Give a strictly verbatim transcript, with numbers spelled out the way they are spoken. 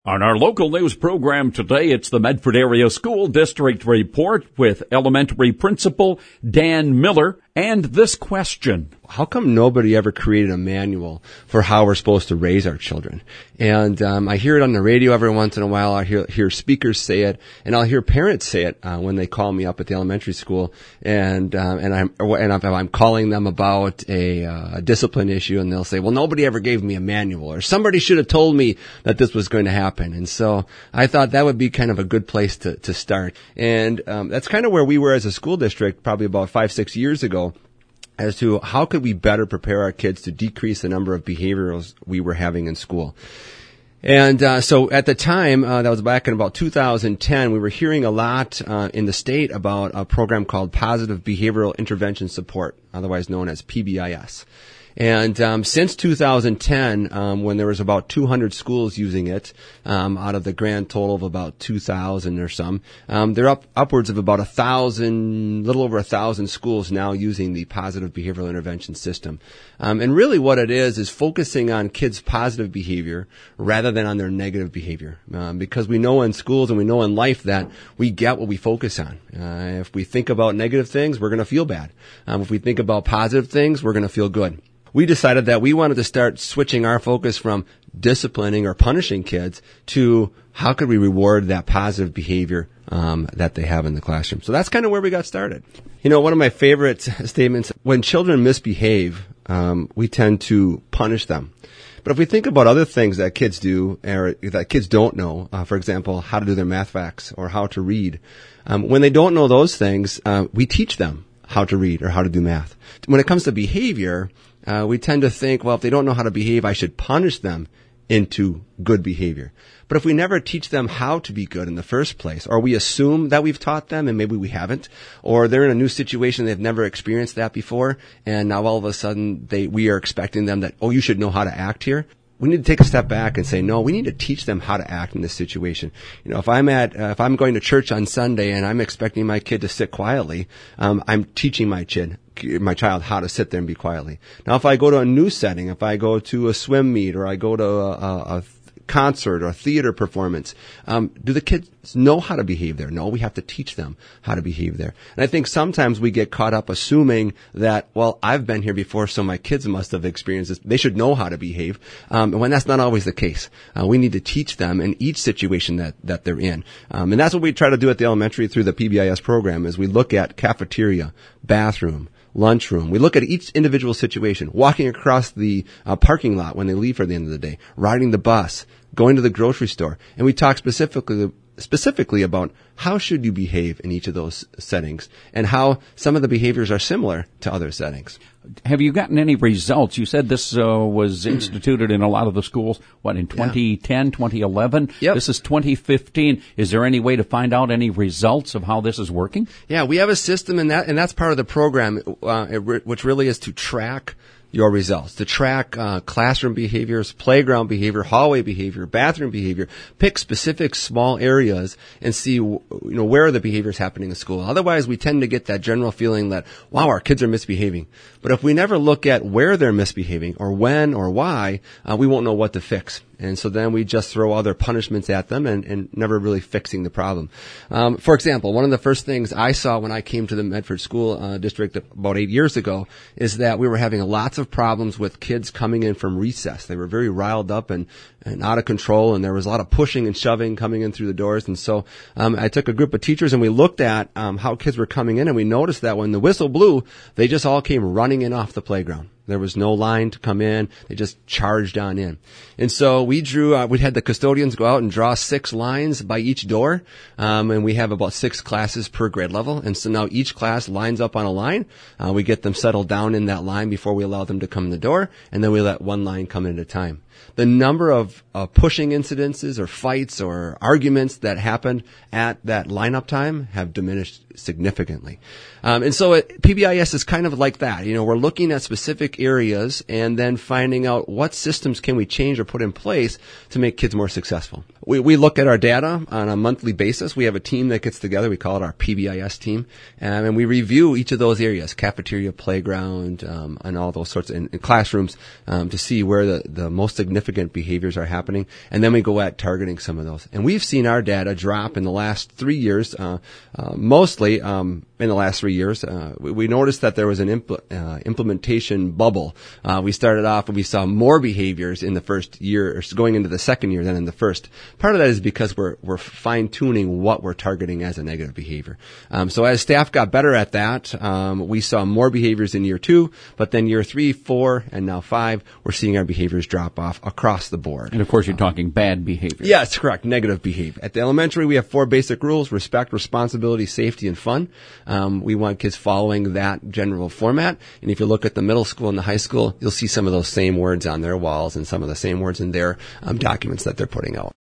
On our local news program today, it's the Medford Area School District Report with elementary principal Dan Miller and this question. How come nobody ever created a manual for how we're supposed to raise our children? And um, I hear it on the radio every once in a while. I hear, hear speakers say it, and I'll hear parents say it uh, when they call me up at the elementary school, and um, and I'm and I'm, I'm calling them about a, uh, a discipline issue, and they'll say, "Well, nobody ever gave me a manual, or somebody should have told me that this was going to happen." And so I thought that would be kind of a good place to to start, and um, that's kind of where we were as a school district, probably about five six years ago, as to how could we better prepare our kids to decrease the number of behaviorals we were having in school. And uh, so at the time, uh, that was back in about two thousand ten, we were hearing a lot uh, in the state about a program called Positive Behavioral Intervention Support, otherwise known as P B I S. And um, since two thousand ten, um, when there was about two hundred schools using it, um, out of the grand total of about two thousand or some, um, they're up upwards of about a thousand, little over a thousand schools now using the Positive Behavioral Intervention System. Um, and really, what it is is focusing on kids' positive behavior rather than on their negative behavior, um, because we know in schools and we know in life that we get what we focus on. Uh, if we think about negative things, we're going to feel bad. Um, if we think about positive things, we're going to feel good. We decided that we wanted to start switching our focus from disciplining or punishing kids to how could we reward that positive behavior um, that they have in the classroom. So that's kind of where we got started. You know, one of my favorite statements, when children misbehave, um, we tend to punish them. But if we think about other things that kids do or that kids don't know, uh, for example, how to do their math facts or how to read, um, when they don't know those things, uh, we teach them how to read or how to do math. When it comes to behavior, Uh, we tend to think, well, if they don't know how to behave, I should punish them into good behavior. But if we never teach them how to be good in the first place, or we assume that we've taught them and maybe we haven't, or they're in a new situation, they've never experienced that before, and now all of a sudden they we are expecting them that, oh, you should know how to act here. We need to take a step back and say, no, we need to teach them how to act in this situation. You know, if I'm at, uh, if I'm going to church on Sunday and I'm expecting my kid to sit quietly, um, I'm teaching my kid, my child how to sit there and be quietly. Now, if I go to a new setting, if I go to a swim meet or I go to a, a, a concert or a theater performance, um, do the kids know how to behave there? No, we have to teach them how to behave there. And I think sometimes we get caught up assuming that, well, I've been here before, so my kids must have experienced this. They should know how to behave. Um, when that's not always the case. Uh, we need to teach them in each situation that, that they're in. Um, and that's what we try to do at the elementary through the P B I S program is we look at cafeteria, bathroom, lunchroom. We look at each individual situation, walking across the uh, parking lot when they leave for the end of the day, riding the bus, going to the grocery store. And we talk specifically specifically about how should you behave in each of those settings and how some of the behaviors are similar to other settings. Have you gotten any results? You said this uh, was instituted in a lot of the schools, what, in twenty ten, yeah. twenty eleven? Yep. This is twenty fifteen. Is there any way to find out any results of how this is working? Yeah, we have a system in that, and that's part of the program, uh, it, which really is to track your results, to track uh, classroom behaviors, playground behavior, hallway behavior, bathroom behavior, pick specific small areas and see, you know, where are the behaviors happening in school. Otherwise, we tend to get that general feeling that, wow, our kids are misbehaving. But if we never look at where they're misbehaving or when or why, uh, we won't know what to fix. And so then we just throw other punishments at them and, and never really fixing the problem. Um, for example, one of the first things I saw when I came to the Medford School uh, District about eight years ago is that we were having lots of problems with kids coming in from recess. They were very riled up and, and out of control, and there was a lot of pushing and shoving coming in through the doors. And so um, I took a group of teachers and we looked at um, how kids were coming in, and we noticed that when the whistle blew, they just all came running in off the playground. There was no line to come in. They just charged on in. And so we drew, uh, we had the custodians go out and draw six lines by each door. Um, and we have about six classes per grade level. And so now each class lines up on a line. Uh, we get them settled down in that line before we allow them to come in the door. And then we let one line come in at a time. The number of uh, pushing incidences or fights or arguments that happened at that lineup time have diminished significantly. Um, and so it, P B I S is kind of like that. You know, we're looking at specific areas and then finding out what systems can we change or put in place to make kids more successful. we, we look at our data on a monthly basis. We have a team that gets together. We call it our P B I S team. Um, and we review each of those areas, cafeteria, playground, um, and all those sorts of in, in classrooms, um, to see where the, the most significant behaviors are happening. And then we go at targeting some of those. And we've seen our data drop in the last three years, uh, uh, mostly, um, in the last three years. Uh, we, we noticed that there was an impl- uh, implementation bubble. Uh, we started off and we saw more behaviors in the first year, or going into the second year than in the first. Part of that is because we're, we're fine-tuning what we're targeting as a negative behavior. Um, so as staff got better at that, um, we saw more behaviors in year two, but then year three, four, and now five, we're seeing our behaviors drop off across the board. And of course, you're talking bad behavior. Yes, correct. Negative behavior. At the elementary, we have four basic rules: respect, responsibility, safety, and fun. Um, we want kids following that general format. And if you look at the middle school and the high school, you'll see some of those same words on their walls and some of the same words in their um, documents that they're putting out.